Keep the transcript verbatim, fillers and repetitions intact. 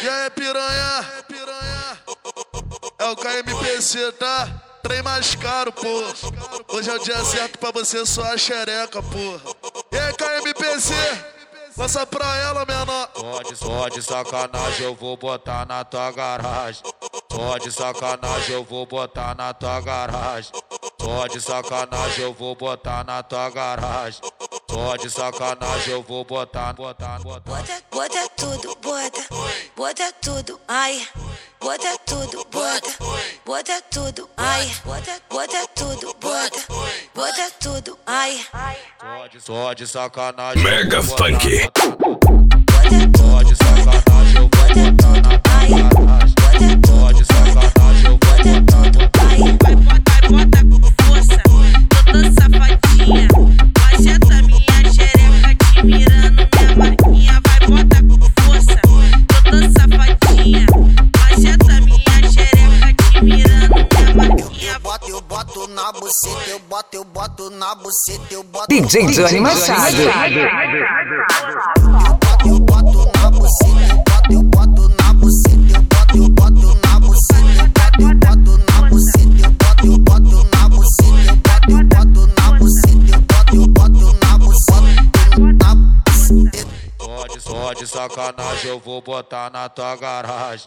aí, piranha? É o K M P C, tá? Trem mais caro, porra. Hoje é o dia certo pra você suar a xereca, porra. E aí, K M P C? Lança pra ela, menor. Só de, só de sacanagem eu vou botar na tua garagem. Só de sacanagem eu vou botar na tua garagem. Só de sacanagem eu vou botar na tua garagem. Só de sacanagem eu vou botar, botar, botar. Bota, bota tudo, bota, bota tudo, ai. Bota tudo, bota, bota tudo, ai. Bota, bota tudo, bota, bota tudo, ai. Só de, só de sacanagem. Mega Funk. Só de sacanagem eu vou botar na tua garagem. Só de sacanagem eu vou botar, botar. Vai botar, bota com força, tô tão safadinha. Baixa minha xereca te mirando minha marquinha. Vai botar com força, tô tão safadinha. Baixa minha xereca te mirando minha marquinha. Eu boto, eu boto na buceta, eu boto, eu boto na buceta, eu boto. D J Johnny Machado. Eu boto na buceta, eu boto, eu boto na buceta, eu boto, eu boto na buceta, eu boto, eu boto na buceta, eu boto, eu boto na buceta, eu boto, eu boto na buceta, eu boto, eu boto na buceta, na buceta. Só de, só de sacanagem eu vou botar na tua garagem.